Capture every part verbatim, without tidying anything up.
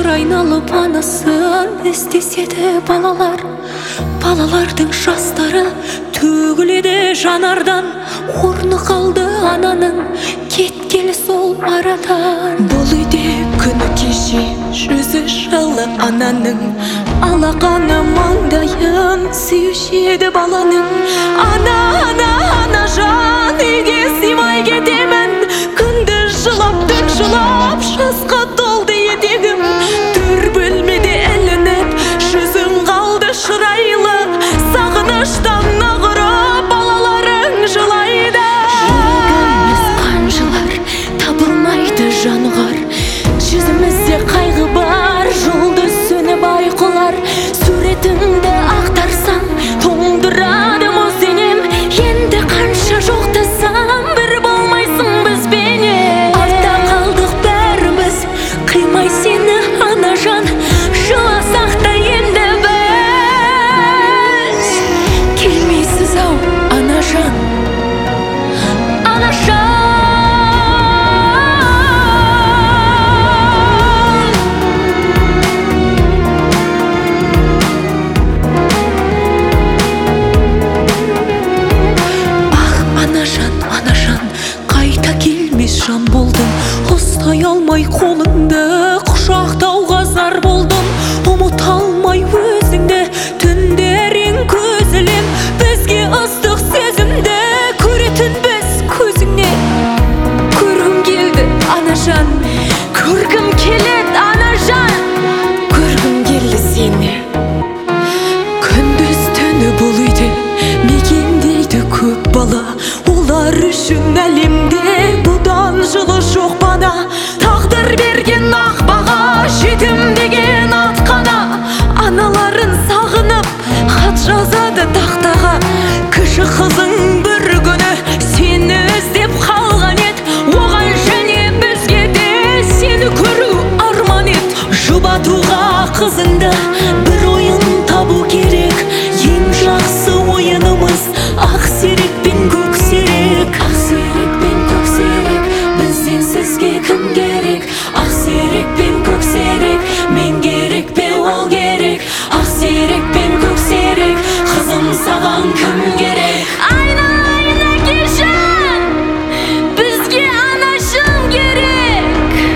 шыр айналып анасын іздеседі балалар. Балалардың жастары төгіледі жанардан. Орны қалды ананың кеткелі сол арадан. Бұл үйде күні кеше жүзі жылы ананың, алақаны маңдайын сүйуші еді баланың. Ана, ана, ана жан, үйге сыймай кетемін. Күндіз жылап, түн жылап, жасқа толды етегім. Төр бөлмеде ілініп, жүзің қалды шырайлы. Сағыныштан нығырып, балаларың жылайды. Жүрегіміз қанжылар, табылмайды жануар. Жүзімізде қайғы бар, жұлдыз сөніп айқұлар. Суретіңді ақтарсам, тоңдырады мұз денем. Енді қанша жоқтасам, бір болмайсың бізбенен. Артта қалдық бәріміз, қимай сені ана жан. Жыласақ та енді біз келмейсіз ау ана жан, ана жан. Жан болдым, ұстай алмай қолыңды, құшақтауға зар болдым. Ұмыта алмай өзіңді, түндерің көзілем. Бізге ыстық сезімді көретін біз көзіңнен. Көргім келді ана жан, көргім келеді ана жан. Көргім келді сені. Күндіз түні бұл үйде мекендейді көп бала. Олар үшін әлемде бұдан жылы жоқ бана. Тағдыр берген ақ баға, жетім деген атқана. Аналарын сағынып хат жазады тақтаға. Кіші қызың бір күні сені іздеп қалған ет. Оған және бізге де сені көру арман ет. Жұбатуға қызыңды бір ойын табу керек. Ең жақсы ойынымыз ақ серек пен көк серек. Ақ серек пен көк серек, бізден сізге кім керек? Ақ серек пен көк серек, мен керек пе ол керек? Ақ серек пен көк серек, қызым саған кім керек? Айна, айна кешін, бізге анашым керек.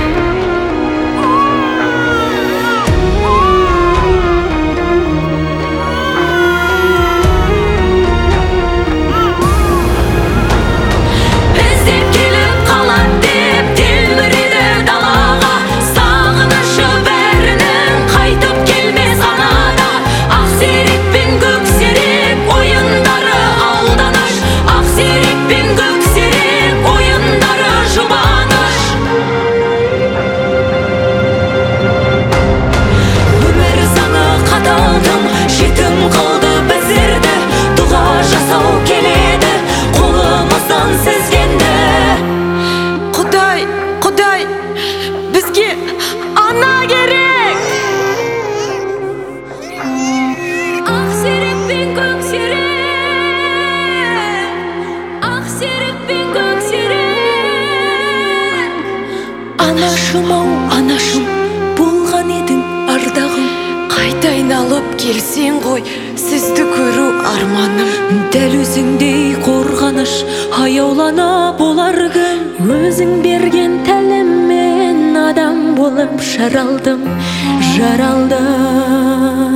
Анашым ау, анашым, болған едің ардағым. Қайта айналып келсең ғой, сізді көру арманым. Дәл өзіңдей қорғаныш аяулана болар кім? Өзің берген тәліммен адам болып жаралдым, жаралдым.